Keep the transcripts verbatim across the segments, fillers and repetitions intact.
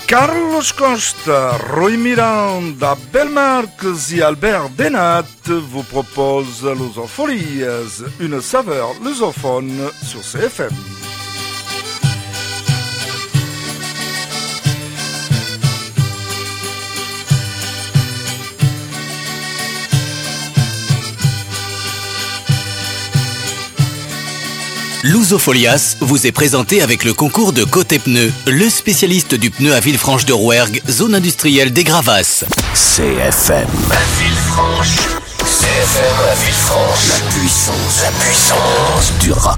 Carlos Costa, Rui Miranda, Belmarx et Albert Denat vous proposent Lusofolias, une saveur lusophone sur C F M. Lusofolias vous est présenté avec le concours de Côté Pneus, le spécialiste du pneu à Villefranche de Rouergue, zone industrielle des Gravasses. C F M. À Villefranche. C F M à Villefranche. La puissance, la puissance du rock.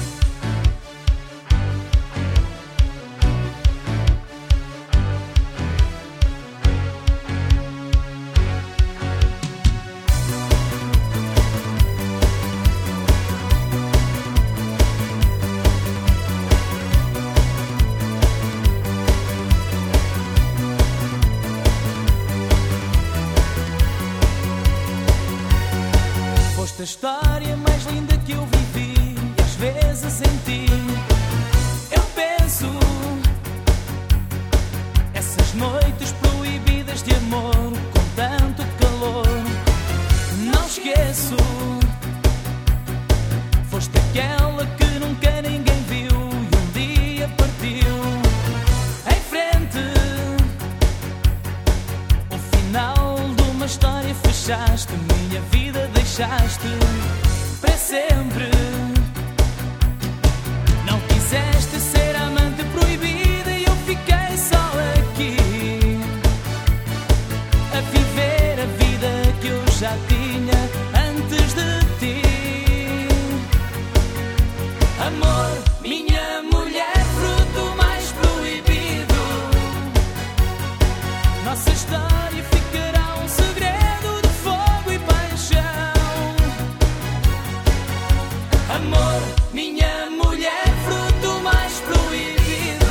A história mais linda que eu vivi, e às vezes em ti eu penso, essas noites proibidas de amor com tanto calor, não esqueço. Foste aquela que nunca ninguém viu e um dia partiu em frente. O final de uma história fechaste, minha vida deixaste para sempre. Não quiseste ser amante proibida e eu fiquei só aqui a viver a vida que eu já tinha antes de ti. Amor, minha mulher, fruto mais proibido. Nossa história ficará um segredo de fogo e paixão. Amor, minha mulher, fruto mais proibido.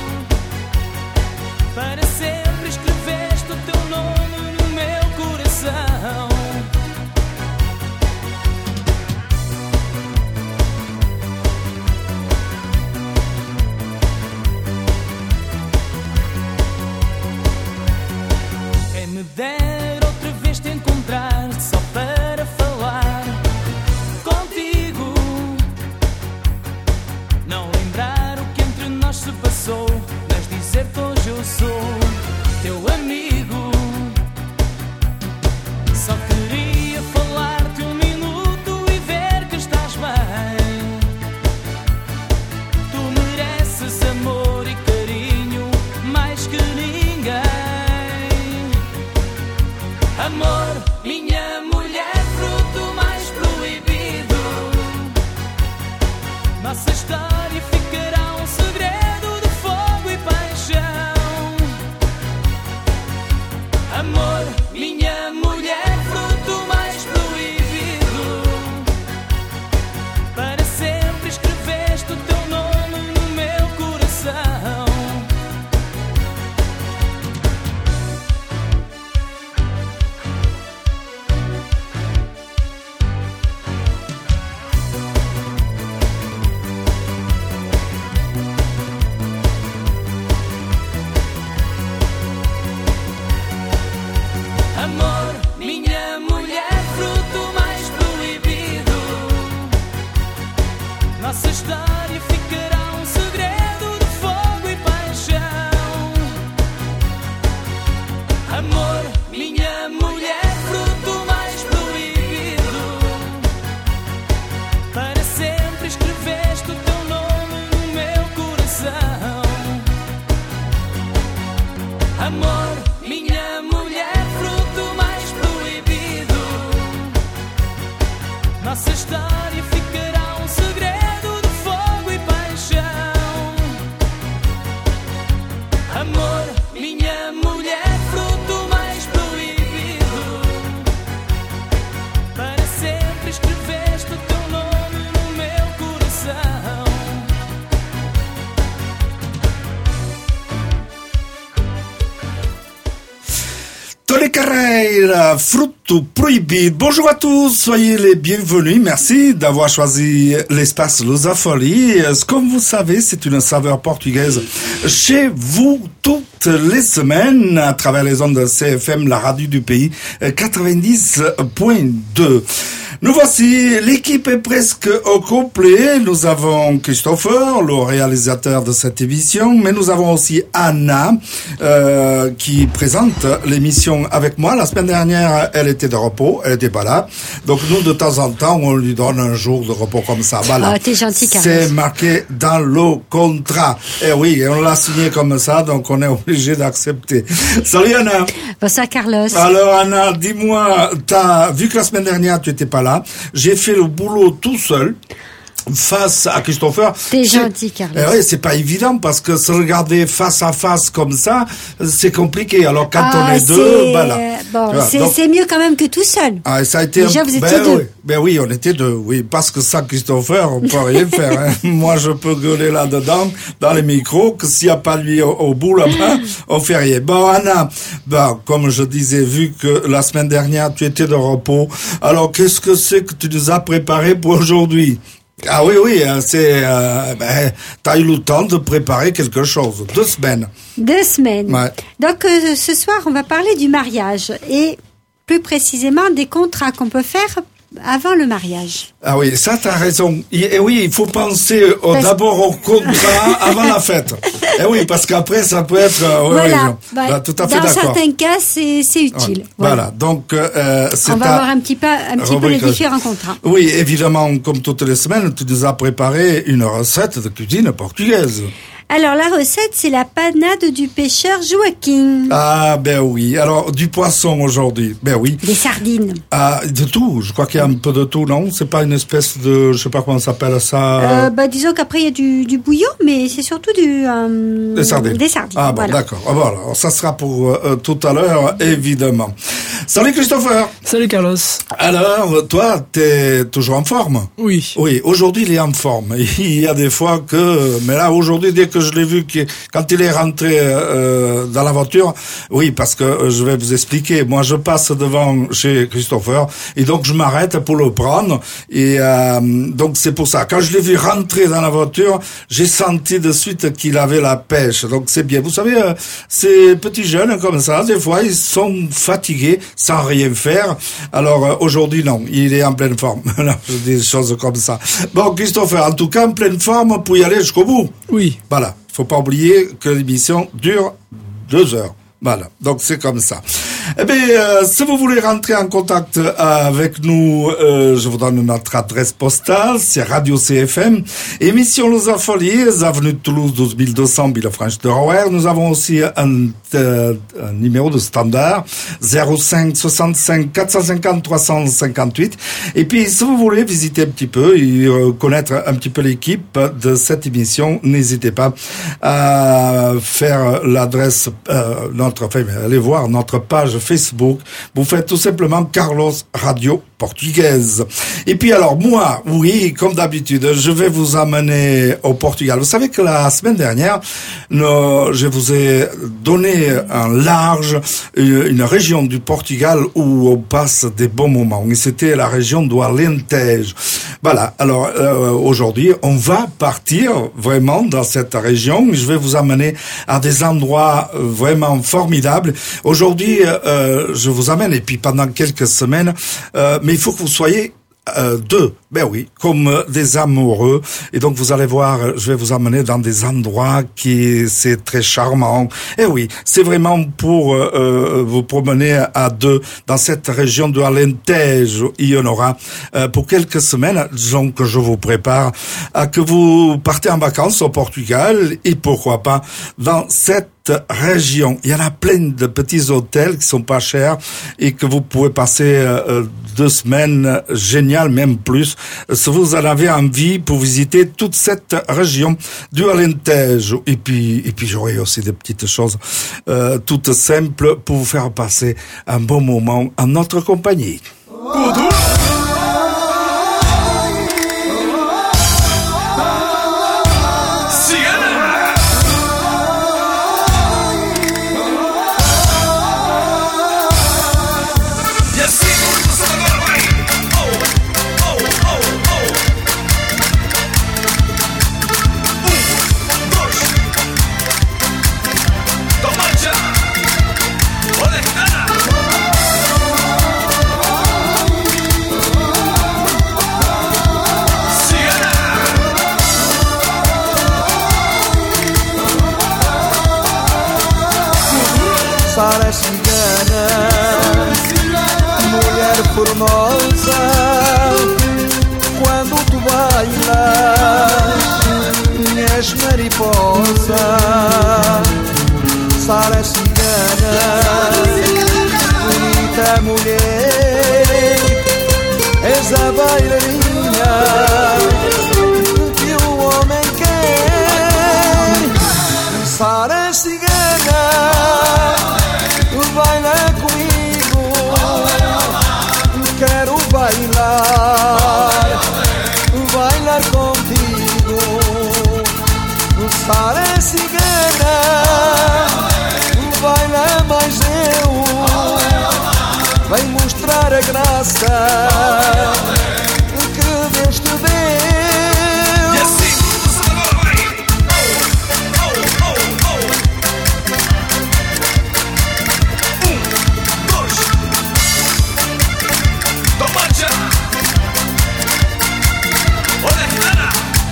Para sempre escreveste o teu nome no meu coração. Quem me dera outra vez te encontrar só para falar contigo, não lembrar o que entre nós se passou, mas dizer-te hoje eu sou teu amigo. Só queria falar-te um minuto e ver que estás bem. Tu mereces amor e carinho mais que ninguém. Amor, minha mulher, fruto mais proibido. Nossa história ficará um segredo de fogo e paixão. Amor, minha mulher, fruto mais proibido. Para sempre escreveste o teu nome no meu coração. Amor, minha mulher, fruto mais proibido. Nossa história ficará um segredo de fogo e paixão. Amor, minha mulher, fruto mais proibido. Para sempre escreveste o teu nome no meu coração. Amor, minha mulher, fruto mais proibido. Nossa história ficará um segredo de fogo e paixão. Amor, minha mulher, fruto mais proibido. Para sempre escreveste o teu nome no meu coração. Tony Carreira, Fruto Prohibido. Bonjour à tous, soyez les bienvenus. Merci d'avoir choisi l'espace Lusofolie. Comme vous savez, c'est une saveur portugaise chez vous tout toutes les semaines à travers les ondes de C F M, la radio du pays, quatre-vingt-dix point deux. Nous voici, l'équipe est presque au complet. Nous avons Christopher, le réalisateur de cette émission, mais nous avons aussi Anna, euh, qui présente l'émission avec moi. La semaine dernière, elle était de repos, elle était pas là. Donc nous, de temps en temps, on lui donne un jour de repos comme ça. Voilà. Oh, t'es gentil, Carlos. C'est marqué dans le contrat. Eh oui, on l'a signé comme ça, donc on est obligé d'accepter. Salut Anna. Bonsoir Carlos. Alors Anna, dis-moi, t'as vu que la semaine dernière, tu étais pas là. J'ai fait le boulot tout seul face à Christopher. T'es gentil, Carlos. Eh oui, c'est pas évident parce que se regarder face à face comme ça, c'est compliqué. Alors quand ah, on est deux, voilà. Bon, c'est, donc, c'est mieux quand même que tout seul. Ah, ça a été Déjà, un... vous étiez ben, deux. Oui. Ben oui, on était deux. Oui, parce que sans Christopher, on peut rien faire. Hein. Moi, je peux gueuler là-dedans, dans les micros, que s'il n'y a pas lui au, au bout là-bas, on fait rien. Bon, Anna, ben, comme je disais, vu que la semaine dernière, tu étais de repos, alors qu'est-ce que c'est que tu nous as préparé pour aujourd'hui? Ah oui, oui, c'est, euh, ben, t'as eu le temps de préparer quelque chose. Deux semaines. Deux semaines. Ouais. Donc, euh, ce soir, on va parler du mariage et plus précisément des contrats qu'on peut faire avant le mariage. Ah oui, ça t'as raison. Et, et oui, il faut penser au, parce... d'abord au contrat avant la fête. Et oui, parce qu'après ça peut être. Euh, voilà. Oui, bah, bah, tout à fait dans d'accord. certains cas, c'est, c'est utile. Ouais. Voilà. voilà. Donc euh, c'est. On va voir un petit peu, un petit peu les différents contrats. Oui, évidemment, comme toutes les semaines, tu nous as préparé une recette de cuisine portugaise. Alors, la recette, c'est la panade du pêcheur Joaquim. Ah, ben oui. Alors, du poisson aujourd'hui. Ben oui. Des sardines. Ah, de tout. Je crois qu'il y a un peu de tout, non? C'est pas une espèce de, je sais pas comment ça s'appelle ça. Euh, bah, disons qu'après, il y a du, du bouillon, mais c'est surtout du, euh, des sardines. Des sardines. Ah, bon, voilà. d'accord. Ah, voilà. Alors, ça sera pour euh, tout à l'heure, évidemment. Salut Christopher. Salut Carlos. Alors, toi, t'es toujours en forme? Oui. Oui, aujourd'hui, il est en forme. Il y a des fois que, mais là, aujourd'hui, dès que je l'ai vu, quand il est rentré euh, dans la voiture, oui, parce que euh, je vais vous expliquer. Moi, je passe devant chez Christopher et donc je m'arrête pour le prendre. Et euh, donc c'est pour ça. Quand je l'ai vu rentrer dans la voiture, j'ai senti de suite qu'il avait la pêche. Donc c'est bien. Vous savez, euh, ces petits jeunes comme ça, des fois, ils sont fatigués sans rien faire. Alors euh, aujourd'hui, non, il est en pleine forme. Je dis des choses comme ça. Bon, Christopher, en tout cas, en pleine forme pour y aller jusqu'au bout. Oui. Voilà. Il faut pas oublier que l'émission dure deux heures. Voilà, donc c'est comme ça. Eh bien, euh, si vous voulez rentrer en contact avec nous, euh, je vous donne notre adresse postale, c'est Radio C F M, émission Les Affoliés, avenue de Toulouse douze mille deux cents, Villefranche-de-Rouergue. Nous avons aussi un, euh, un numéro de standard, zéro cinq soixante-cinq quatre cent cinquante trois cent cinquante-huit. Et puis, si vous voulez visiter un petit peu et euh, connaître un petit peu l'équipe de cette émission, n'hésitez pas à faire l'adresse, euh, notre, enfin, allez voir notre page Facebook. Vous faites tout simplement Carlos Radio Portugaise. Et puis alors moi, oui, comme d'habitude, je vais vous amener au Portugal. Vous savez que la semaine dernière, nous, je vous ai donné un large, une, une région du Portugal où on passe des bons moments. Et c'était la région do Alentejo. Voilà. Alors euh, aujourd'hui, on va partir vraiment dans cette région. Je vais vous amener à des endroits vraiment formidables. Aujourd'hui, euh, je vous amène, et puis pendant quelques semaines, euh, mais il faut que vous soyez euh, deux, ben oui, comme euh, des amoureux. Et donc vous allez voir, je vais vous emmener dans des endroits qui c'est très charmant. Et oui, c'est vraiment pour euh, vous promener à deux dans cette région de Alentejo. Il y en aura euh, pour quelques semaines. Disons que je vous prépare à que vous partez en vacances au Portugal et pourquoi pas dans cette région. Il y en a plein de petits hôtels qui sont pas chers et que vous pouvez passer euh, deux semaines géniales, même plus, si vous en avez envie pour visiter toute cette région du Alentejo. Et puis, et puis j'aurai aussi des petites choses euh, toutes simples pour vous faire passer un bon moment en notre compagnie. Toma Sara cigana, mulher formosa, quando tu bailas, és mariposa. Sara cigana, bonita mulher, és a bailarina que o homem quer. Sara cigana, baila comigo, quero bailar, bailar contigo. Sara cigana, baila mais eu, vem mostrar a graça que Deus te deu. E assim, agora vai. Oh, oh, oh, oh. Um, dois. Toma já. Olha que dana.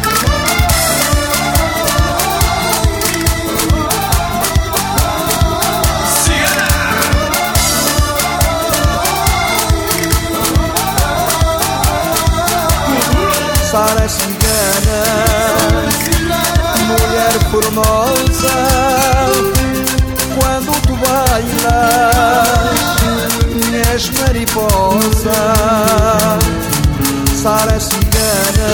Sara cigana, mulher formosa, quando tu bailas, és mariposa. Sara cigana,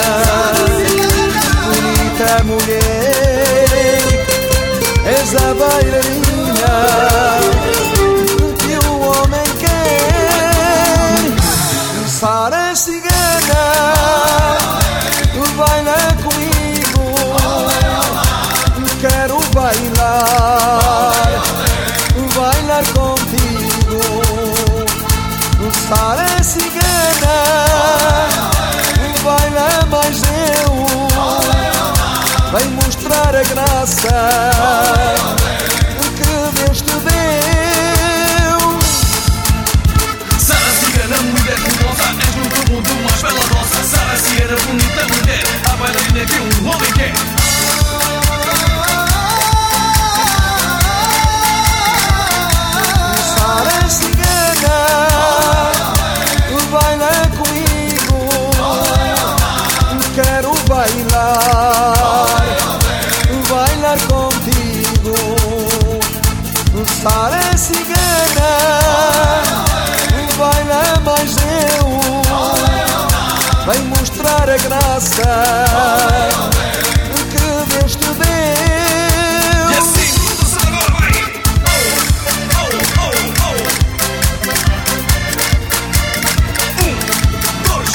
bonita mulher, és a bailarina que o homem quer. Sara cigana, baila comigo, quero bailar, bailar contigo. Sara cigana, baila mais eu, vem mostrar a graça que Deus te deu. Sara cigana, mulher formosa, és no teu mundo mais bela rosa. Sara cigana, bonita mulher, a bailarina que um homem quer. Sara cigana, baila comigo, quero bailar, bailar contigo. Sara cigana, baila mais eu, vem mostrar a graça que Deus te deu. E assim, agora vai. Oh, oh, oh, oh. Um, dois.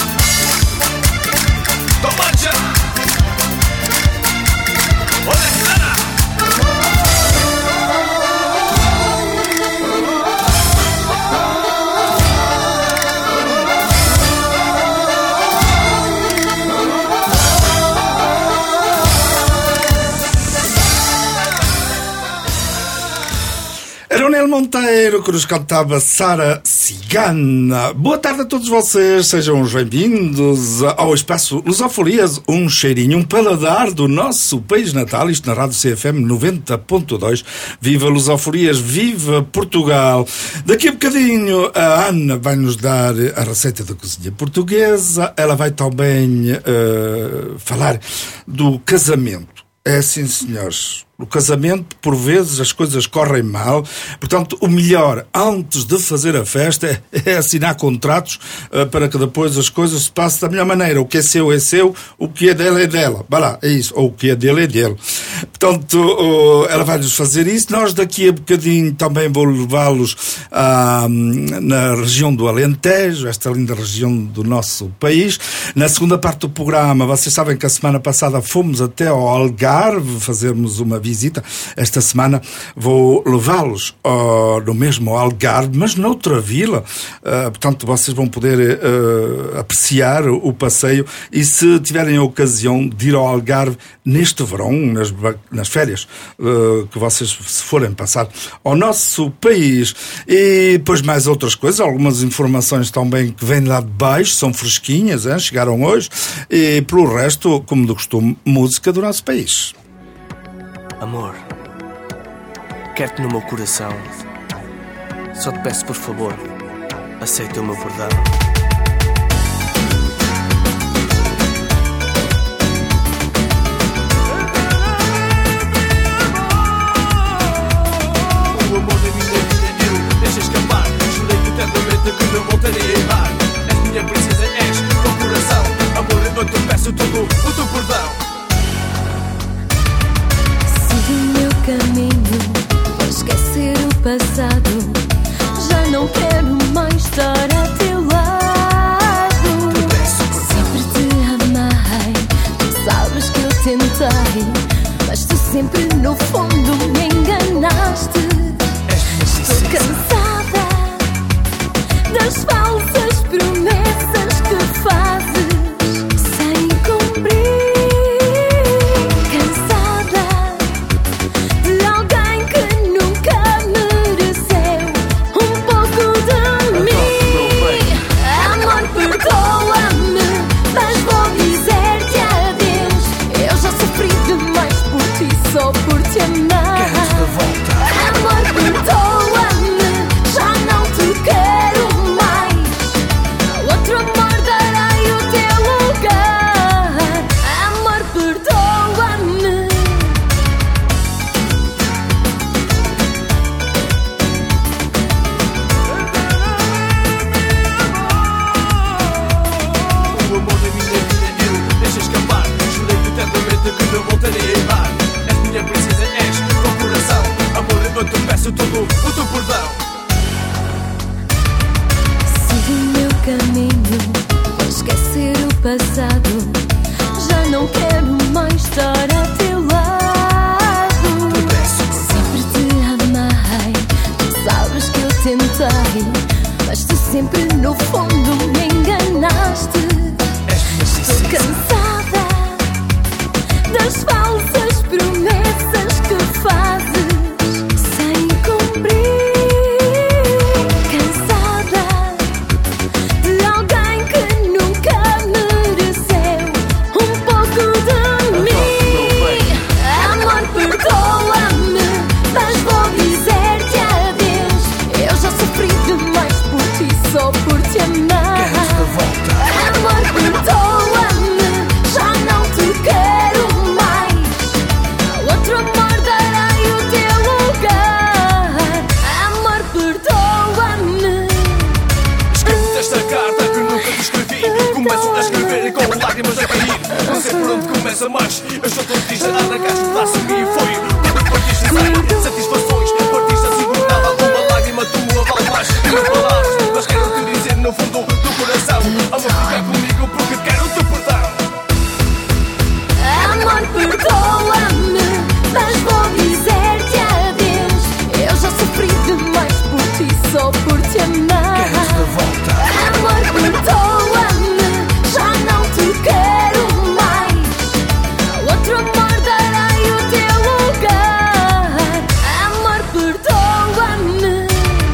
Toma já. Olha que dana. Era o Nel Monteiro que nos cantava Sara Cigana. Boa tarde a todos vocês, sejam bem-vindos ao espaço Lusofolias, um cheirinho, um paladar do nosso país natal, isto na Rádio C F M noventa ponto dois. Viva Lusofolias, viva Portugal. Daqui a bocadinho a Ana vai nos dar a receita da cozinha portuguesa, ela vai também uh, falar do casamento. É sim, senhores. No casamento, por vezes, as coisas correm mal. Portanto, o melhor, antes de fazer a festa, é assinar contratos uh, para que depois as coisas se passem da melhor maneira. O que é seu é seu, o que é dela é dela. Vai lá, é isso. Ou o que é dele é dele. Portanto, uh, ela vai-nos fazer isso. Nós, daqui a bocadinho, também vou levá-los uh, na região do Alentejo, esta linda região do nosso país. Na segunda parte do programa, vocês sabem que a semana passada fomos até ao Algarve fazermos uma visita. Visita. Esta semana vou levá-los uh, no mesmo Algarve, mas noutra vila. Uh, portanto, vocês vão poder uh, apreciar o, o passeio e se tiverem a ocasião de ir ao Algarve neste verão, nas, nas férias uh, que vocês se forem passar ao nosso país. E depois mais outras coisas, algumas informações também que vêm lá de baixo, são fresquinhas, hein? Chegaram hoje. E pelo resto, como de costume, música do nosso país. Amor, Quero-te no meu coração. Só te peço por favor, aceita o meu perdão. O amor da minha vida eu deixo escapar. Jurei-te eternamente que não voltarei a errar. És minha princesa, és meu coração. Amor, eu te peço todo o teu perdão. Sigo o meu caminho, vou esquecer o passado. Já não quero mais estar a teu lado. Sempre te amei, tu sabes que eu tentei, mas tu sempre no fundo me enganaste. Estou cansada das falsas promessas que fazes sem cumprir. Cansada de alguém que nunca mereceu um pouco de mim. Amor, perdoa-me, mas vou dizer-te adeus. Eu já sofri demais por ti, só por te amar. Amor, perdoa-me, já não te quero mais. A outro amor darei o teu lugar. Amor, perdoa-me. O amor da minha vida eu deixo escapar. Jurei-te eternamente que não voltarei a errar. És minha princesa, és meu coração. Amor, eu te peço todo o teu perdão. Sigo o meu caminho, vou esquecer o passado. Já não quero mais estar a teu lado. Sempre te amei, tu sabes que eu tentei, mas tu sempre no fundo me enganaste. Estou cansada das falsas promessas que fazes sem cumprir. Cansada de alguém que nunca mereceu um pouco de mim. Amor, perdoa-me, mas vou dizer-te adeus. Eu já sofri demais por ti, só por te amar. Amor, perdoa-me, já não te quero mais. A outro amor darei o teu lugar. Amor, perdoa-me. Escrevo-te esta carta que nunca te escrevi. Começo a escrever e com lágrimas a cair. Não sei por onde começa, mas eu estou tão triste. Arrancaste um pedaço de mim e foi tudo partiste sem satisfações. Partiste assim por nada, alguma lágrima tua vale mais que mil palavras. Mas quero te dizer no fundo do coração: amor, fica comigo porque quero o teu perdão. Amor, perdoa-me, mas vou dizer-te adeus. Eu já sofri demais por ti, só por te amar. Amor, perdoa-me, já não te quero mais. A outro amor darei o teu lugar. Amor, perdoa-me.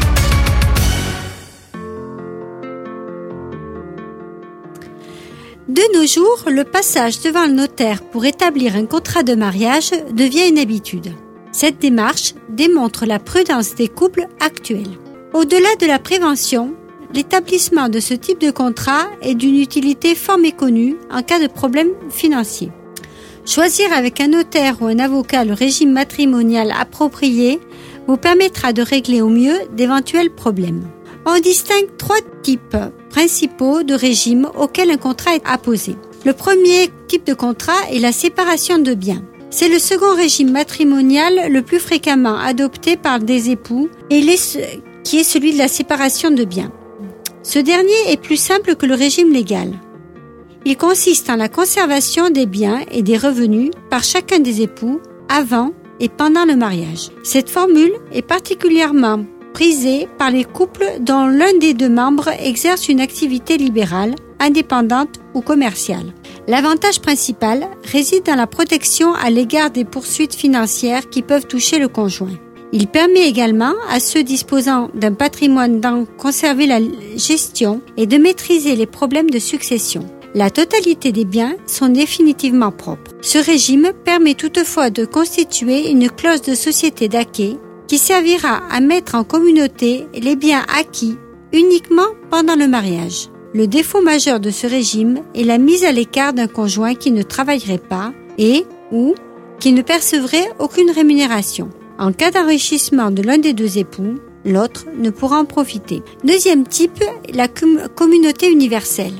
De nos jours, le passage devant le notaire pour établir un contrat de mariage devient une habitude. Cette démarche démontre la prudence des couples actuels. Au-delà de la prévention, l'établissement de ce type de contrat est d'une utilité fort méconnue en cas de problème financier. Choisir avec un notaire ou un avocat le régime matrimonial approprié vous permettra de régler au mieux d'éventuels problèmes. On distingue trois types principaux de régimes auxquels un contrat est apposé. Le premier type de contrat est la séparation de biens. C'est le second régime matrimonial le plus fréquemment adopté par des époux et les, qui est celui de la séparation de biens. Ce dernier est plus simple que le régime légal. Il consiste en la conservation des biens et des revenus par chacun des époux avant et pendant le mariage. Cette formule est particulièrement prisée par les couples dont l'un des deux membres exerce une activité libérale, indépendante ou commerciale. L'avantage principal réside dans la protection à l'égard des poursuites financières qui peuvent toucher le conjoint. Il permet également à ceux disposant d'un patrimoine d'en conserver la gestion et de maîtriser les problèmes de succession. La totalité des biens sont définitivement propres. Ce régime permet toutefois de constituer une clause de société d'acquis qui servira à mettre en communauté les biens acquis uniquement pendant le mariage. Le défaut majeur de ce régime est la mise à l'écart d'un conjoint qui ne travaillerait pas et ou qui ne percevrait aucune rémunération. En cas d'enrichissement de l'un des deux époux, l'autre ne pourra en profiter. Deuxième type, la com- communauté universelle.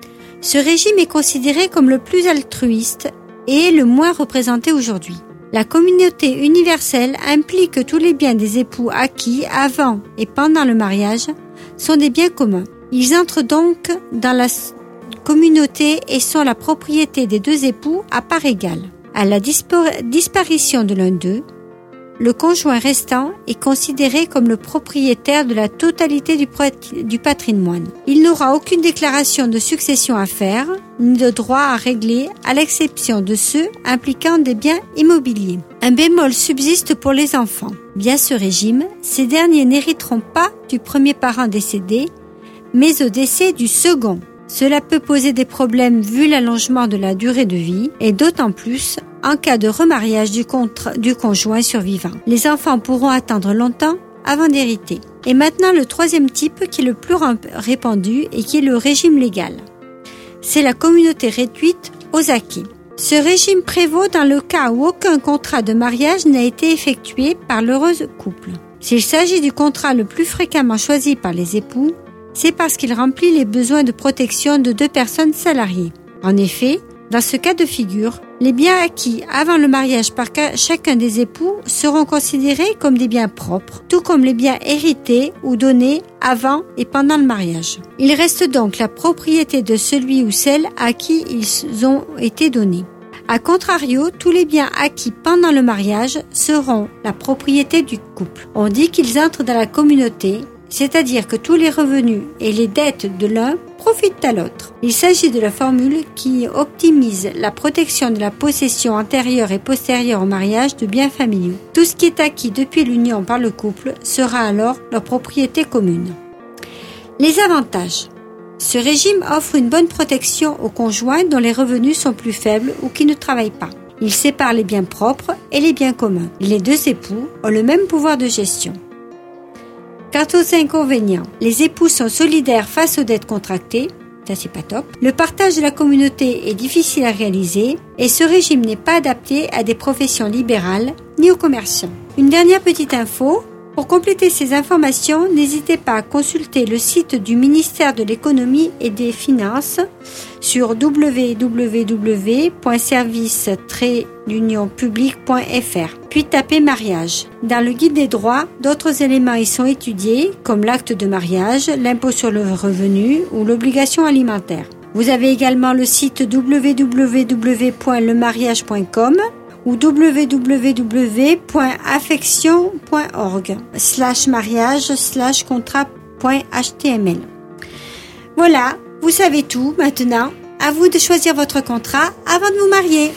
Ce régime est considéré comme le plus altruiste et le moins représenté aujourd'hui. La communauté universelle implique que tous les biens des époux acquis avant et pendant le mariage sont des biens communs. Ils entrent donc dans la communauté et sont la propriété des deux époux à part égale. À la dispa- disparition de l'un d'eux, le conjoint restant est considéré comme le propriétaire de la totalité du, pro- du patrimoine. Il n'aura aucune déclaration de succession à faire, ni de droit à régler, à l'exception de ceux impliquant des biens immobiliers. Un bémol subsiste pour les enfants. Via ce régime, ces derniers n'hériteront pas du premier parent décédé, mais au décès du second. Cela peut poser des problèmes vu l'allongement de la durée de vie et d'autant plus en cas de remariage du, contre, du conjoint survivant. Les enfants pourront attendre longtemps avant d'hériter. Et maintenant le troisième type qui est le plus répandu et qui est le régime légal. C'est la communauté réduite aux acquis. Ce régime prévaut dans le cas où aucun contrat de mariage n'a été effectué par l'heureux couple. S'il s'agit du contrat le plus fréquemment choisi par les époux, c'est parce qu'il remplit les besoins de protection de deux personnes salariées. En effet, dans ce cas de figure, les biens acquis avant le mariage par chacun des époux seront considérés comme des biens propres, tout comme les biens hérités ou donnés avant et pendant le mariage. Il reste donc la propriété de celui ou celle à qui ils ont été donnés. A contrario, tous les biens acquis pendant le mariage seront la propriété du couple. On dit qu'ils entrent dans la communauté, c'est-à-dire que tous les revenus et les dettes de l'un profitent à l'autre. Il s'agit de la formule qui optimise la protection de la possession antérieure et postérieure au mariage de biens familiaux. Tout ce qui est acquis depuis l'union par le couple sera alors leur propriété commune. Les avantages. Ce régime offre une bonne protection aux conjoints dont les revenus sont plus faibles ou qui ne travaillent pas. Il sépare les biens propres et les biens communs. Les deux époux ont le même pouvoir de gestion. Quant aux inconvénients, les époux sont solidaires face aux dettes contractées, ça c'est pas top. Le partage de la communauté est difficile à réaliser et ce régime n'est pas adapté à des professions libérales ni aux commerçants. Une dernière petite info, pour compléter ces informations, n'hésitez pas à consulter le site du ministère de l'économie et des finances sur w w w point service tiret l'union publique point f r, puis tapez mariage. Dans le guide des droits, d'autres éléments y sont étudiés, comme l'acte de mariage, l'impôt sur le revenu ou l'obligation alimentaire. Vous avez également le site w w w point le mariage point com ou w w w point affection point org slash mariage slash contrat point h t m l. Voilà, vous savez tout maintenant. À vous de choisir votre contrat avant de vous marier.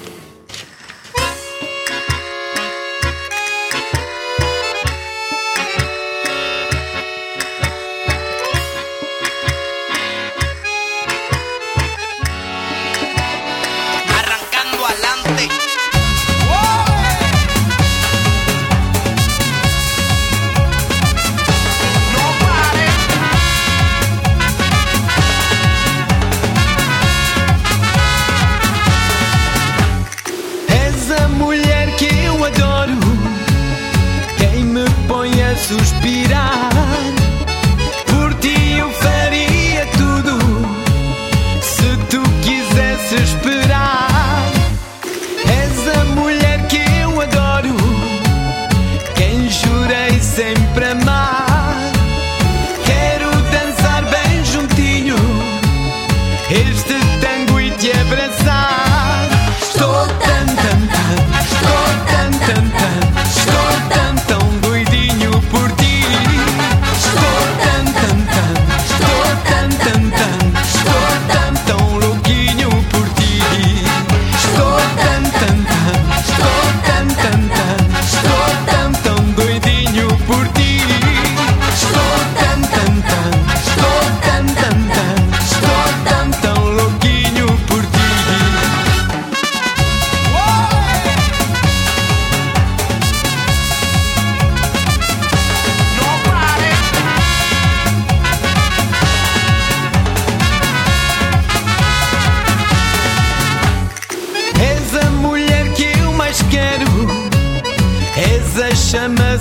Suspirar, por ti eu faria tudo, se tu quisesse esperar. És a mulher que eu adoro, quem jurei sempre amar. Quero dançar bem juntinho, este tango e te abraçar. Estou tan, tan, tan, estou tan, tan, tan, estou tan, tão doidinho por ti.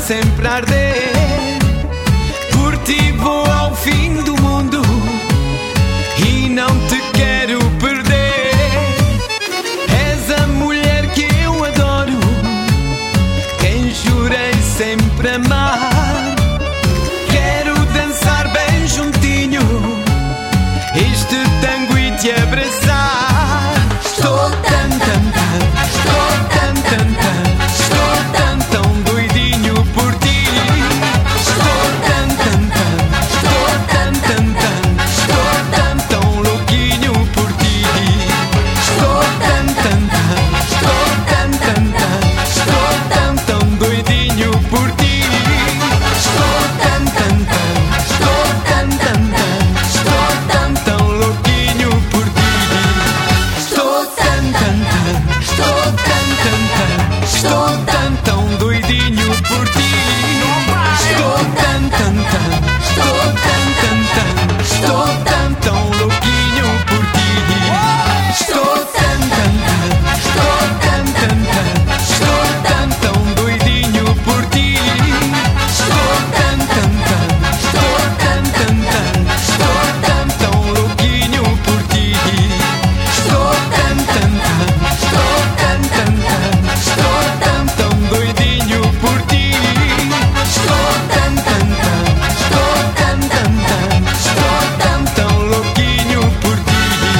sempre a arder. Por ti vou ao fim do mundo e não te quero perder. És a mulher que eu adoro, quem jurei sempre amar. Quero dançar bem juntinho este tango e te abraçar. Estou tan tan tan, estou tan tan tan, estou tão tão doidinho por ti. Estou tan tan tan, estou tan tan tan, estou tão tão louquinho por ti. Estou tan tan tan, estou tan tan tan, estou tão tão doidinho por ti. Estou tan tan tan, estou tan tan tan, estou tão tão louquinho por ti. Estou tan tan tan, estou tan tan tan, estou tão tão doidinho por ti. Estou tan tan tan, estou tan tan tan, estou tão tão louquinho por ti. Estou tan tan tan, estou tan tan tan, estou tão tão doidinho por ti. Estou tan tan tan, estou tan tan tan, estou tão tão louquinho por ti. Estou tan tan tan, estou tan tan tan, estou tão tão doidinho por ti. Estou tan tan tan, estou tan tan tan, estou tão tão louquinho por ti.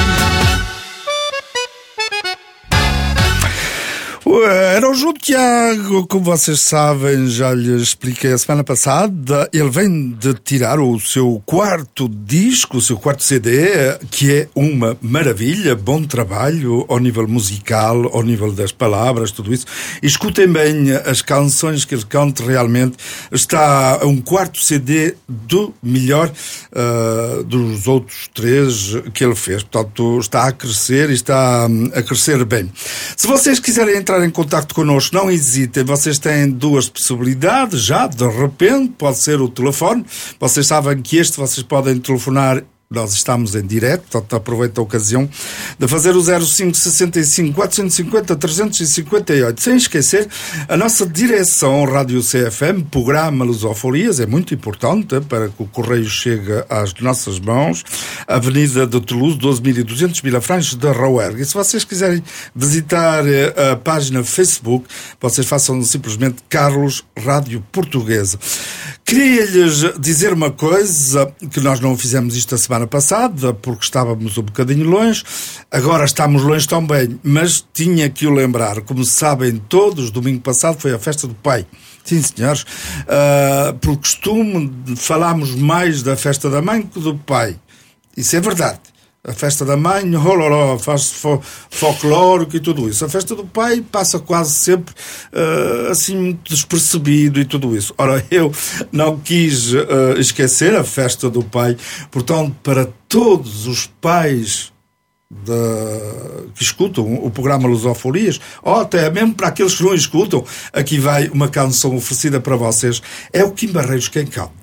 Era o João Tiago, como vocês sabem, já lhe expliquei a semana passada. Ele vem de tirar o seu quarto disco, o seu quarto C D, que é uma maravilha, bom trabalho ao nível musical, ao nível das palavras, tudo isso. E escutem bem as canções que ele canta, realmente está um quarto C D do melhor uh, dos outros três que ele fez. Portanto, está a crescer e está um, a crescer bem. Se vocês quiserem entrar em contacto connosco, não hesitem, vocês têm duas possibilidades já, de repente, pode ser o telefone. Vocês sabem que este vocês podem telefonar, nós estamos em direto, portanto aproveito a ocasião de fazer o zero cinco sessenta e cinco, quatrocentos e cinquenta, trezentos e cinquenta e oito. Sem esquecer, a nossa direção Rádio C F M, programa Lusofolias, é muito importante para que o correio chegue às nossas mãos. Avenida de Toulouse, doze mil e duzentos, Vilafranche de Rouergue. E se vocês quiserem visitar a página Facebook, vocês façam simplesmente Carlos Rádio Portuguesa. Queria-lhes dizer uma coisa, que nós não fizemos isto a semana passada, porque estávamos um bocadinho longe, agora estamos longe também, mas tinha que o lembrar. Como sabem todos, domingo passado foi a festa do pai. Sim, senhores, uh, por costume falámos mais da festa da mãe que do pai. Isso é verdade. A festa da mãe, oloró, faz fo folclórico e tudo isso. A festa do pai passa quase sempre uh, assim muito despercebido e tudo isso. Ora, eu não quis uh, esquecer a festa do pai. Portanto, para todos os pais de, que escutam o programa Lusofolias, ou até mesmo para aqueles que não escutam, aqui vai uma canção oferecida para vocês. É o Kim Barreiros quem canta.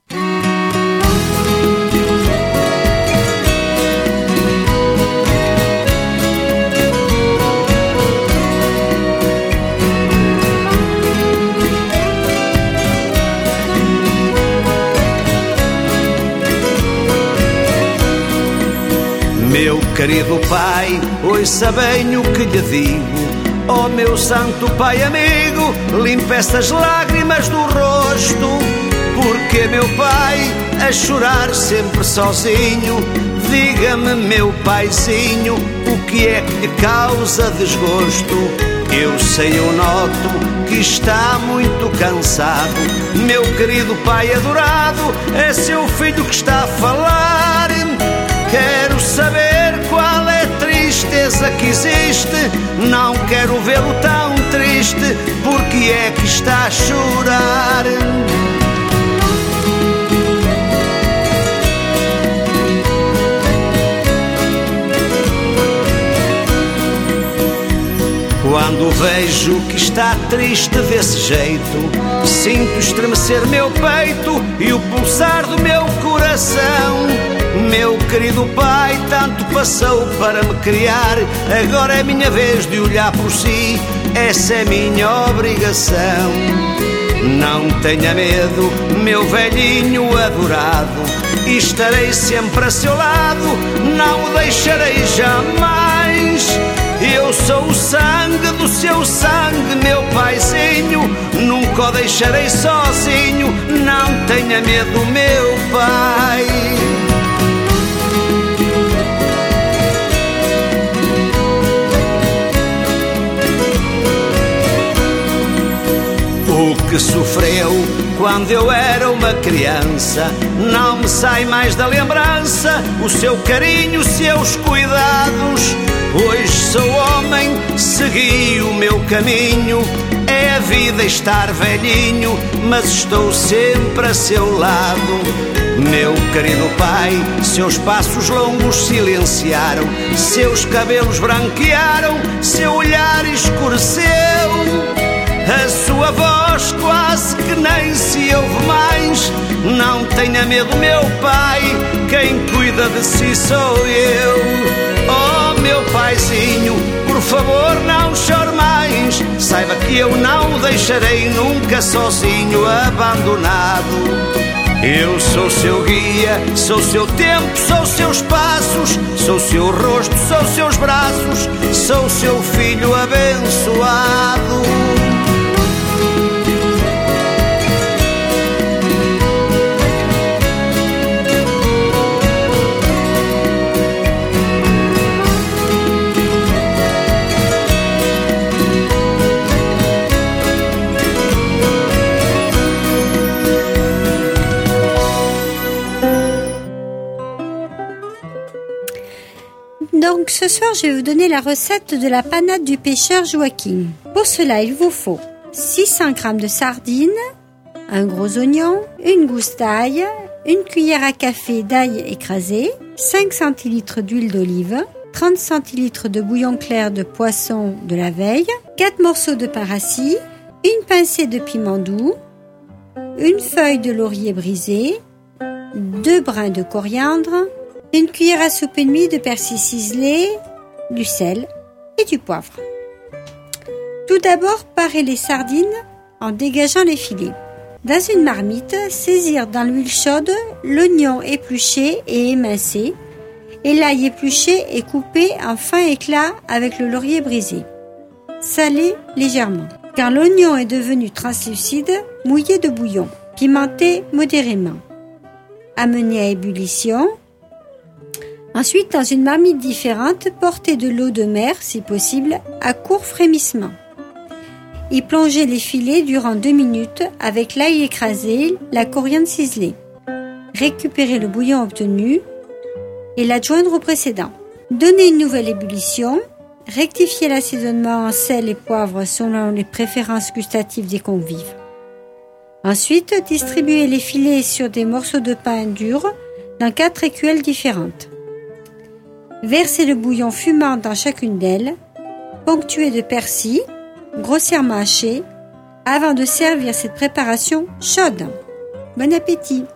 Meu querido pai, ouça bem o que lhe digo. Oh meu santo pai amigo, limpe essas lágrimas do rosto. Porque meu pai a chorar sempre sozinho. Diga-me meu paizinho, o que é que lhe causa desgosto? Eu sei, eu noto que está muito cansado. Meu querido pai adorado, é seu filho que está a falar. Quero saber qual é a tristeza que existe. Não quero vê-lo tão triste. Porque é que está a chorar? Quando vejo que está triste desse jeito, sinto estremecer meu peito e o pulsar do meu coração. Meu querido pai tanto passou para me criar, agora é minha vez de olhar por si, essa é minha obrigação. Não tenha medo, meu velhinho adorado, estarei sempre a seu lado, não o deixarei jamais. Eu sou o sangue do seu sangue, meu paizinho, nunca o deixarei sozinho. Não tenha medo, meu pai. O que sofreu quando eu era uma criança não me sai mais da lembrança. O seu carinho, os seus cuidados. Hoje sou homem, segui o meu caminho. É a vida estar velhinho, mas estou sempre a seu lado. Meu querido pai, seus passos longos silenciaram, seus cabelos branquearam, seu olhar escureceu. A sua voz quase que nem se ouve mais. Não tenha medo, meu pai, quem cuida de si sou eu. Oh, meu paizinho, por favor não chore mais. Saiba que eu não o deixarei nunca sozinho, abandonado. Eu sou seu guia, sou seu tempo, sou seus passos, sou seu rosto, sou seus braços, sou seu filho abençoado. Donc ce soir, je vais vous donner la recette de la panade du pêcheur Joaquin. Pour cela, il vous faut six cents grammes de sardines, un gros oignon, une gousse d'ail, une cuillère à café d'ail écrasé, cinq centilitres d'huile d'olive, trente centilitres de bouillon clair de poisson de la veille, quatre morceaux de pain rassis, une pincée de piment doux, une feuille de laurier brisée, deux brins de coriandre, une cuillère à soupe et demie de persil ciselé, du sel et du poivre. Tout d'abord, parez les sardines en dégageant les filets. Dans une marmite, saisir dans l'huile chaude l'oignon épluché et émincé et l'ail épluché et coupé en fins éclats avec le laurier brisé. Salez légèrement. Quand l'oignon est devenu translucide, mouillez de bouillon. Pimentez modérément. Amenez à ébullition. Ensuite, dans une marmite différente, portez de l'eau de mer, si possible, à court frémissement. Y plongez les filets durant deux minutes avec l'ail écrasé, la coriandre ciselée. Récupérez le bouillon obtenu et l'adjoindre au précédent. Donnez une nouvelle ébullition. Rectifiez l'assaisonnement en sel et poivre selon les préférences gustatives des convives. Ensuite, distribuez les filets sur des morceaux de pain dur dans quatre écuelles différentes. Versez le bouillon fumant dans chacune d'elles, ponctuez de persil, grossièrement haché, avant de servir cette préparation chaude. Bon appétit!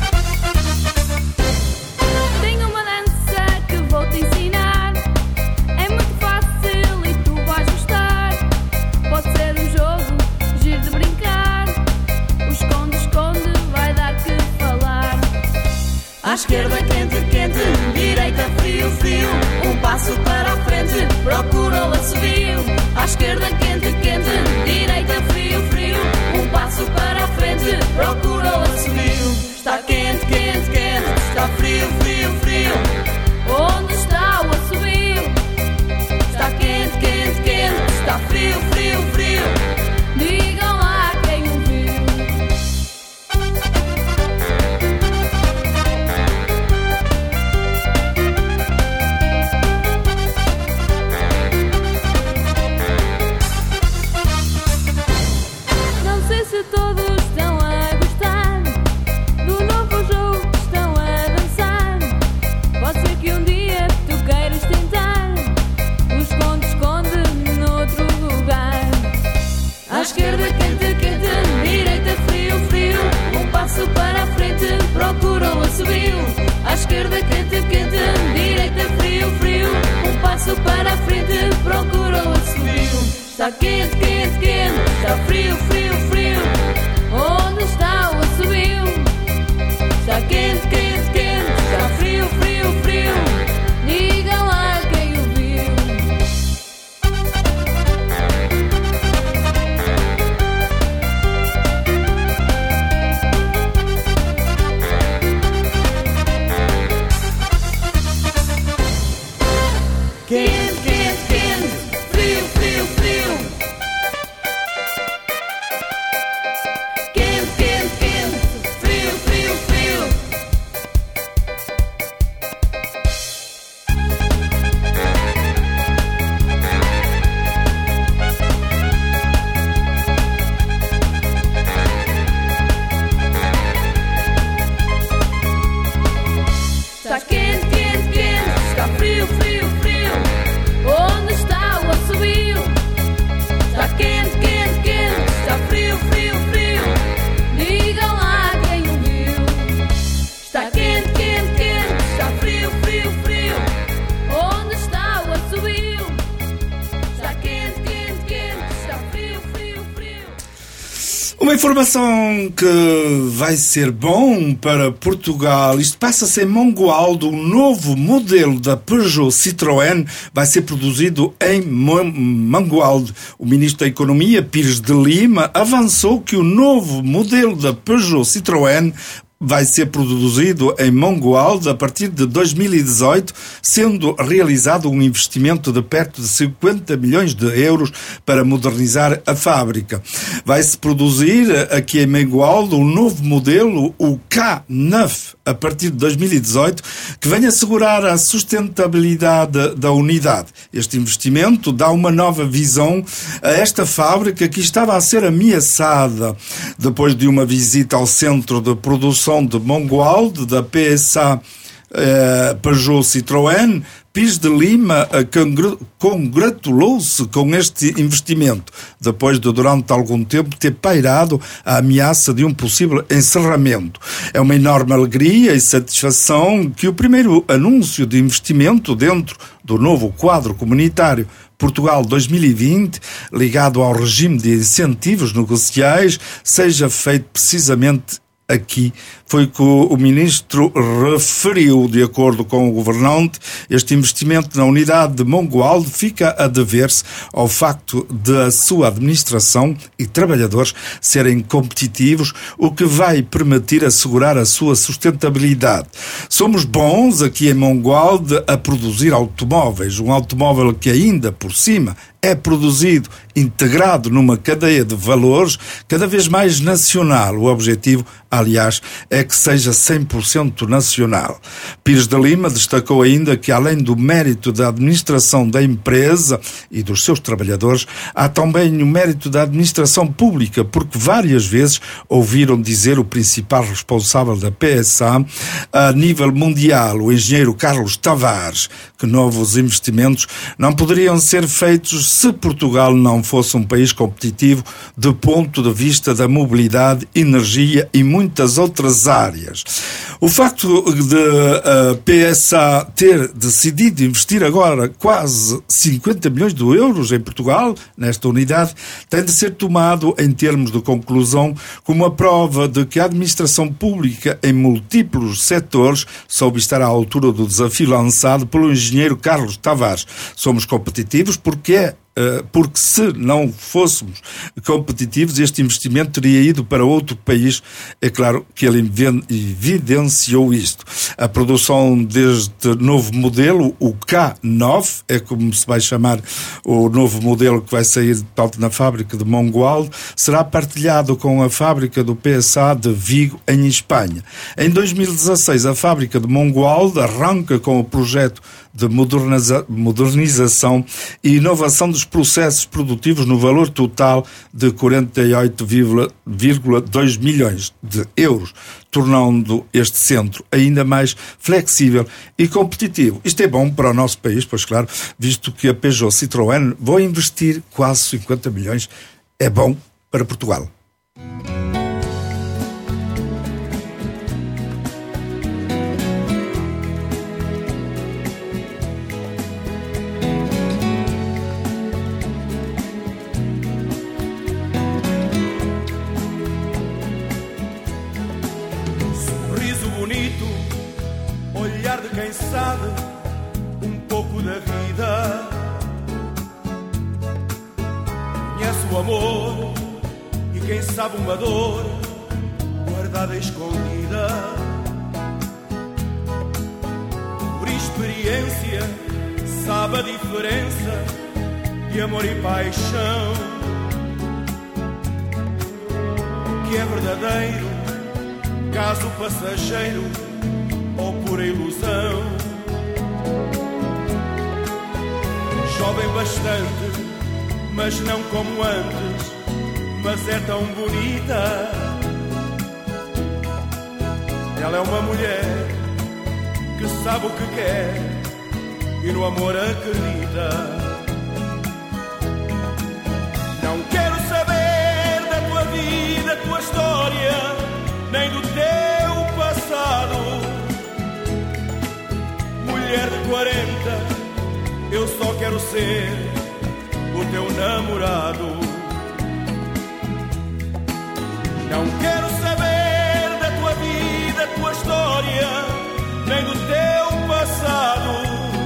Tenho uma dança que vou te ensinar. Está quente, quente, quente, está frio, frio, frio. Onde está o assobio? Está quente, quente, quente, está frio, frio, frio. Diga lá quem o viu. Quente, quente, quente, frio, frio, frio. Quente, quente, quente, frio, frio, frio. Está quente, quente, quente, está frio, frio, frio. Onde está o assobio? Está quente, quente, quente, está frio, frio, frio. Digam lá quem o viu. Está quente, quente, quente, está frio, frio, frio. Onde está o assobio? Está quente, quente, quente, está frio, frio, frio. Uma informação que vai ser bom para Portugal. Isto passa-se em Mangualde. O novo modelo da Peugeot Citroën vai ser produzido em Mangualde. O Ministro da Economia, Pires de Lima, avançou que o novo modelo da Peugeot Citroën vai ser produzido em Mangualde a partir de dois mil e dezoito, sendo realizado um investimento de perto de cinquenta milhões de euros para modernizar a fábrica. Vai-se produzir aqui em Mangualde um novo modelo, o K nove, a partir de dois mil e dezoito, que vem assegurar a sustentabilidade da unidade. Este investimento dá uma nova visão a esta fábrica que estava a ser ameaçada depois de uma visita ao centro de produção de Mangualde, da P S A eh, Peugeot Citroën. Pires de Lima congratulou-se com este investimento, depois de, durante algum tempo, ter pairado a ameaça de um possível encerramento. É uma enorme alegria e satisfação que o primeiro anúncio de investimento dentro do novo quadro comunitário Portugal dois mil e vinte, ligado ao regime de incentivos negociais, seja feito precisamente aqui. Foi que o Ministro referiu. De acordo com o governante, este investimento na unidade de Mangualde fica a dever-se ao facto de a sua administração e trabalhadores serem competitivos, o que vai permitir assegurar a sua sustentabilidade. Somos bons aqui em Mangualde a produzir automóveis, um automóvel que ainda por cima é produzido, integrado numa cadeia de valores cada vez mais nacional. O objetivo, aliás, é que seja cem por cento nacional. Pires de Lima destacou ainda que, além do mérito da administração da empresa e dos seus trabalhadores, há também o mérito da administração pública, porque várias vezes ouviram dizer o principal responsável da P S A a nível mundial, o engenheiro Carlos Tavares, que novos investimentos não poderiam ser feitos se Portugal não fosse um país competitivo do ponto de vista da mobilidade, energia e muitas outras áreas. O facto de a P S A ter decidido investir agora quase cinquenta milhões de euros em Portugal, nesta unidade, tem de ser tomado em termos de conclusão como a prova de que a administração pública em múltiplos setores soube estar à altura do desafio lançado pelo engenheiro Carlos Tavares. Somos competitivos porque é porque se não fôssemos competitivos, este investimento teria ido para outro país. É claro que ele evidenciou isto. A produção deste novo modelo, o K nove, é como se vai chamar o novo modelo que vai sair tanto na fábrica de Mangualde, será partilhado com a fábrica do P S A de Vigo, em Espanha. Em dois mil e dezasseis, a fábrica de Mangualde arranca com o projeto de moderniza- modernização e inovação dos processos produtivos no valor total de quarenta e oito vírgula dois milhões de euros, tornando este centro ainda mais flexível e competitivo. Isto é bom para o nosso país, pois claro, visto que a Peugeot Citroën vai investir quase cinquenta milhões, é bom para Portugal. o amor e quem sabe uma dor guardada e escondida. Por experiência sabe a diferença de amor e paixão, que é verdadeiro, caso passageiro ou pura ilusão. Jovem bastante, mas não como antes, mas é tão bonita. Ela é uma mulher que sabe o que quer e no amor acredita. Não quero saber da tua vida, tua história, nem do teu passado. Mulher de quarenta, eu só quero ser o teu namorado. Não quero saber da tua vida, tua história, nem do teu passado.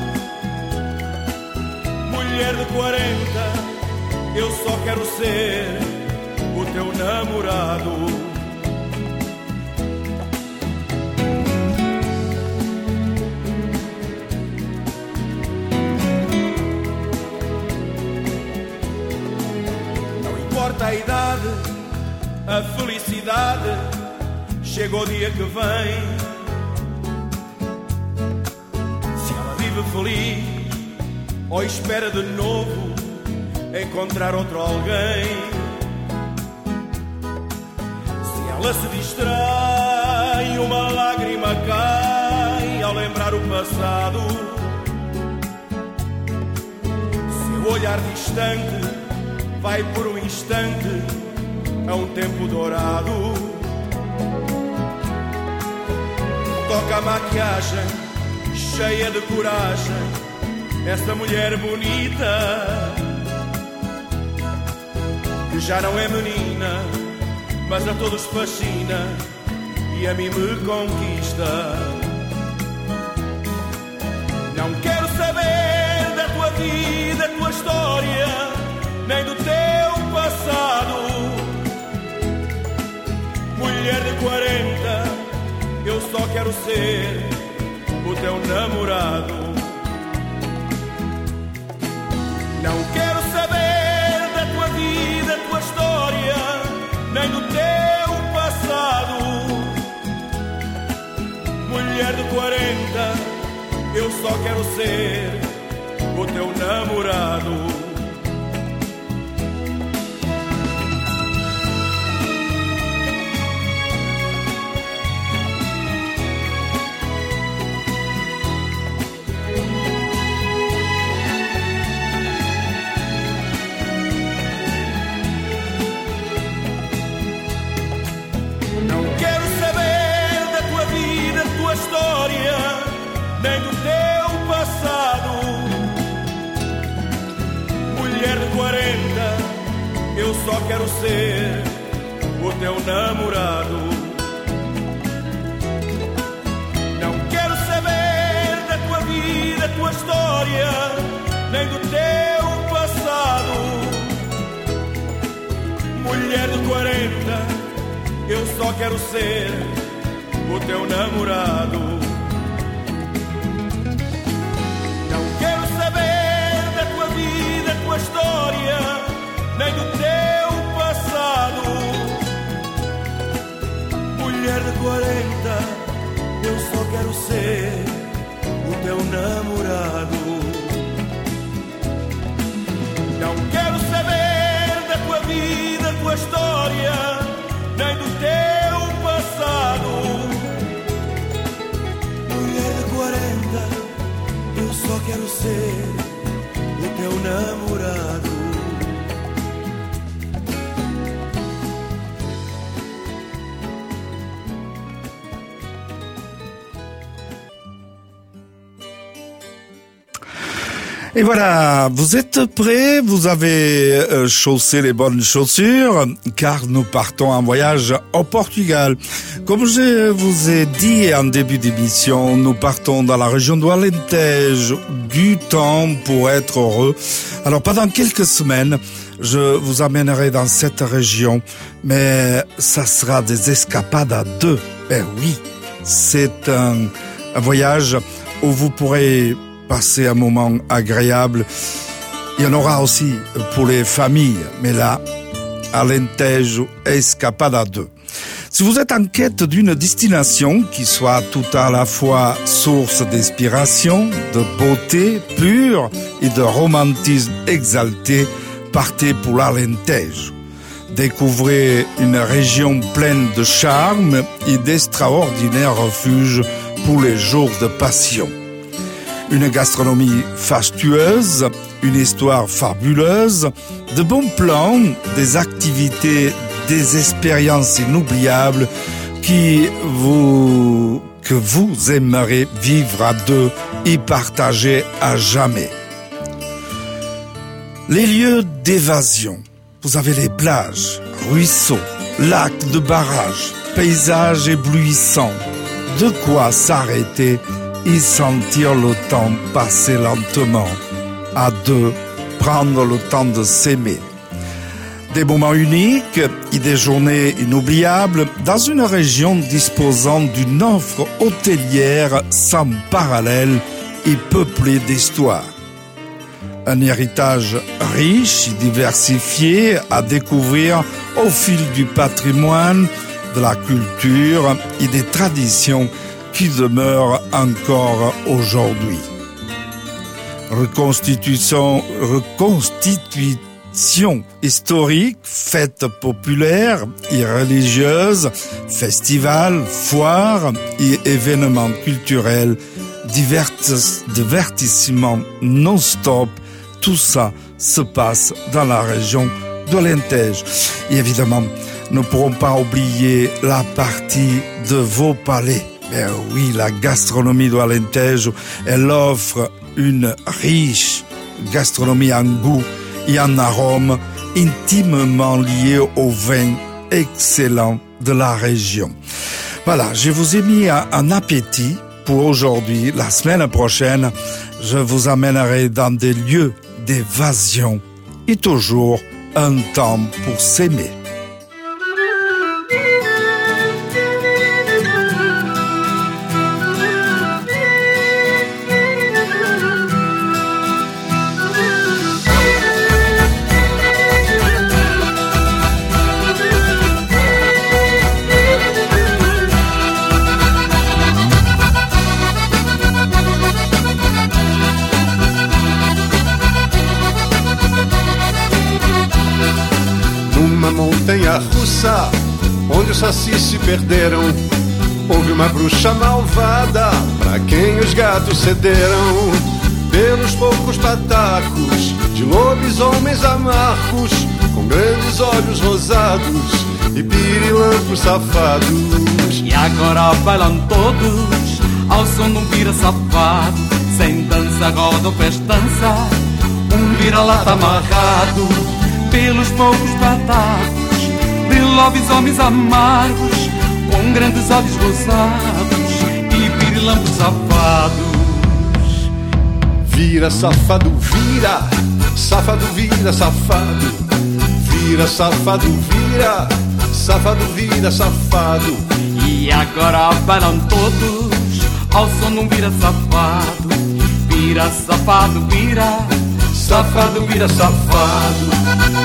Mulher de quarenta, eu só quero ser o teu namorado. A idade, a felicidade, chega o dia que vem. Se ela vive feliz ou espera de novo encontrar outro alguém. Se ela se distrai, uma lágrima cai ao lembrar o passado. Seu olhar distante vai por um instante a um tempo dourado. Toca a maquiagem, cheia de coragem, essa mulher bonita, que já não é menina, mas a todos fascina e a mim me conquista. Não quero saber da tua vida, tua história, nem do teu passado. Mulher de quarenta, eu só quero ser o teu namorado. Não quero saber da tua vida, tua história, nem do teu passado. Mulher de quarenta, eu só quero ser o teu namorado. Nem do teu passado. Mulher de quarenta, eu só quero ser o teu namorado. Não quero saber da tua vida, tua história, nem do teu passado. Mulher de quarenta, eu só quero ser o teu namorado. Tua história, nem do teu passado. Mulher de quarenta, eu só quero ser o teu namorado. Não quero saber da tua vida, tua história, nem do teu passado. Mulher de quarenta, eu só quero ser o teu namorado. Et voilà, vous êtes prêts, vous avez euh, chaussé les bonnes chaussures, car nous partons en voyage au Portugal. Comme je vous ai dit en début d'émission, nous partons dans la région de Alentejo, du temps pour être heureux. Alors pendant quelques semaines, je vous amènerai dans cette région, mais ça sera des escapades à deux. Ben oui, c'est un, un voyage où vous pourrez passer un moment agréable. Il y en aura aussi pour les familles, mais là, Alentejo, escapade à deux. Si vous êtes en quête d'une destination qui soit tout à la fois source d'inspiration, de beauté pure et de romantisme exalté, partez pour l'Alentejo. Découvrez une région pleine de charme et d'extraordinaires refuges pour les jours de passion. Une gastronomie fastueuse, une histoire fabuleuse, de bons plans, des activités, des expériences inoubliables qui vous, que vous aimerez vivre à deux et partager à jamais. Les lieux d'évasion. Vous avez les plages, ruisseaux, lacs de barrages, paysages éblouissants. De quoi s'arrêter et sentir le temps passer lentement. À deux, prendre le temps de s'aimer. Des moments uniques et des journées inoubliables dans une région disposant d'une offre hôtelière sans parallèle et peuplée d'histoires. Un héritage riche et diversifié à découvrir au fil du patrimoine, de la culture et des traditions qui demeurent encore aujourd'hui. Reconstitution, reconstitution historique, fêtes populaires et religieuses, festivals, foires et événements culturels, divertis, divertissements non-stop, tout ça se passe dans la région de l'Alentejo. Et évidemment, nous ne pourrons pas oublier la partie de vos palais. Mais oui, la gastronomie de l'Alentejo, elle offre une riche gastronomie en goût et en arôme intimement liée au vin excellent de la région. Voilà, je vous ai mis un appétit pour aujourd'hui. La semaine prochaine, je vous amènerai dans des lieux d'évasion et toujours un temps pour s'aimer. Montanha russa, onde os sacis se perderam, houve uma bruxa malvada, pra quem os gatos cederam. Pelos poucos patacos de lobisomens amargos, com grandes olhos rosados e pirilampos safados. E agora bailam todos ao som de um vira safado, sem dança, roda ou festança, um vira-lata amarrado. Pelos poucos patacos de lobisomens amargos, com grandes olhos rosados e pirilampos safados. Vira, safado, vira, safado, vira, safado. Vira, safado, vira, safado, vira, safado. E agora bailam todos ao som de um vira safado. Vira, safado, vira, safado, vira, safado.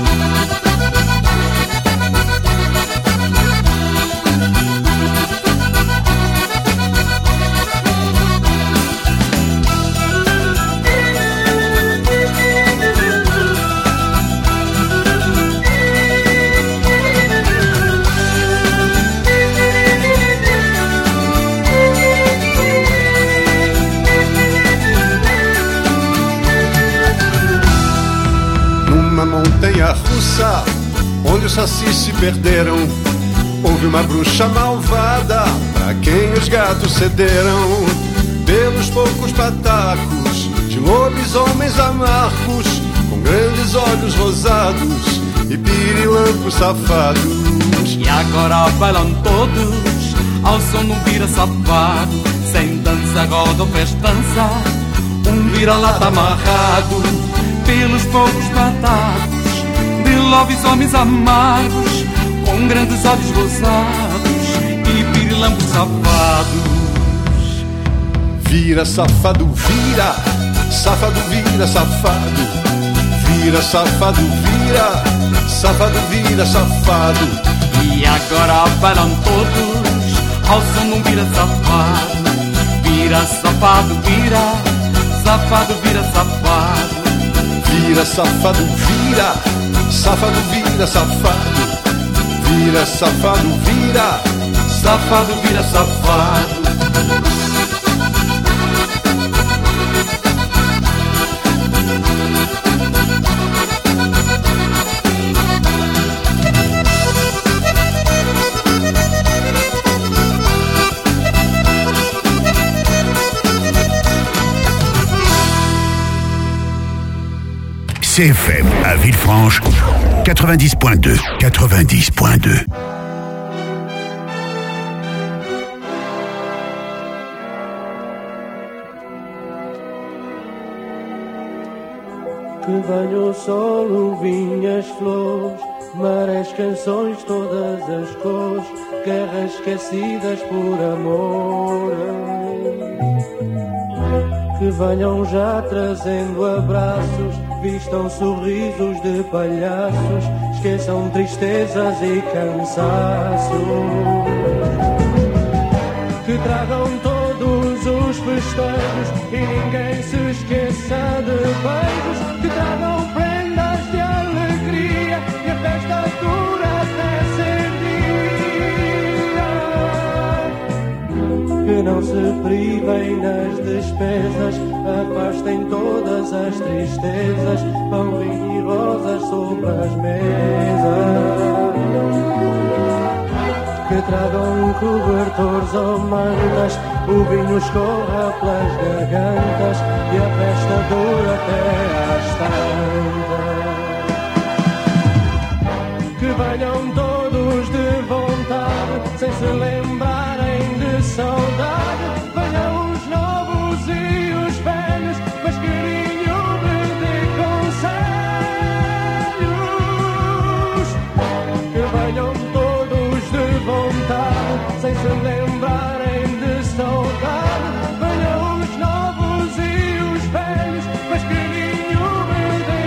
Montanha russa, onde os sacis se perderam, houve uma bruxa malvada, pra quem os gatos cederam. Pelos poucos patacos de lobisomens amargos, com grandes olhos rosados e pirilampos safados. E agora bailam todos ao som de um vira-sapato, sem dança, roda ou festança, um vira-lata amarrado pelos poucos batatos de lobisomens amargos, com grandes olhos rosados e pirilampos safados. Vira, safado, vira, safado, vira, safado, vira, safado, vira, safado, vira, safado. E agora bailam todos ao som de um vira-safado, vira, safado, vira, safado, vira, safado. Vira, safado, vira, safado, vira, safado, vira, safado, vira, safado, vira, safado. C F M à Villefranche, quatre-vingt-dix point deux. quatre-vingt-dix point deux. Que venha o sol, o vinho, as flores, marés, canções, todas as cores, guerras esquecidas por amor. Que venham já trazendo abraços, vistam sorrisos de palhaços, esqueçam tristezas e cansaços. Que tragam todos os festejos e ninguém se esqueça de beijos. Que tragam prendas de alegria e a festa dura até ser dia. Que não se privem nas despesas, afastem todas as tristezas, pão, vinho e rosas sobre as mesas. Que tragam cobertores ou mantas, o vinho escorra pelas gargantas e a festa dura até às tantas. Que venham todos de vontade, sem se lembrarem de saudade. Venham os novos e os velhos, mas que nenhum me dê conselhos. Que venham todos de vontade, sem se lembrarem de saudade. Venham os novos e os velhos, mas que nenhum me dê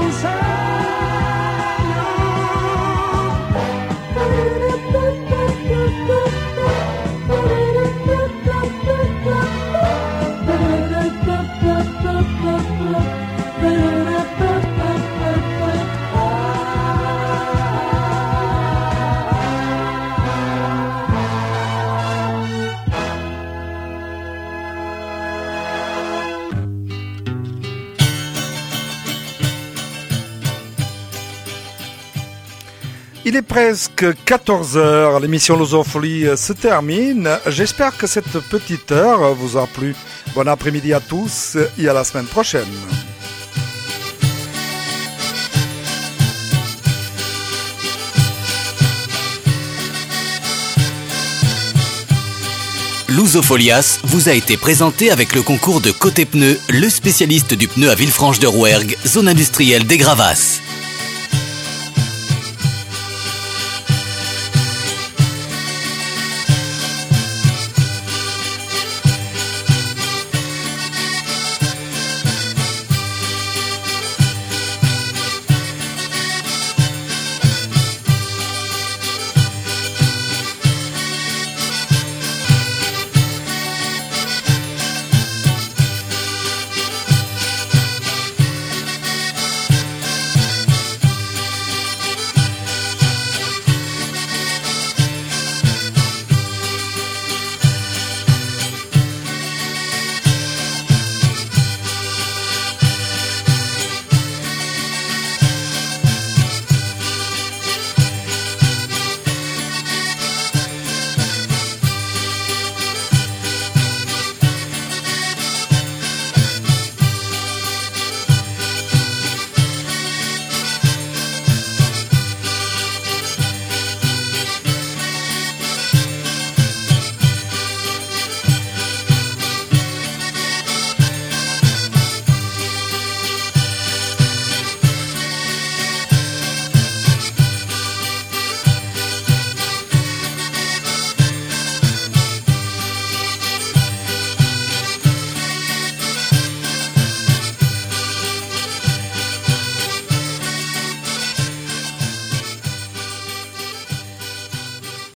Il est presque quatorze heures, l'émission Lusofolie se termine. J'espère que cette petite heure vous a plu. Bon après-midi à tous et à la semaine prochaine. Lusofolias vous a été présenté avec le concours de Côté Pneus, le spécialiste du pneu à Villefranche de Rouergue, zone industrielle des Gravasses.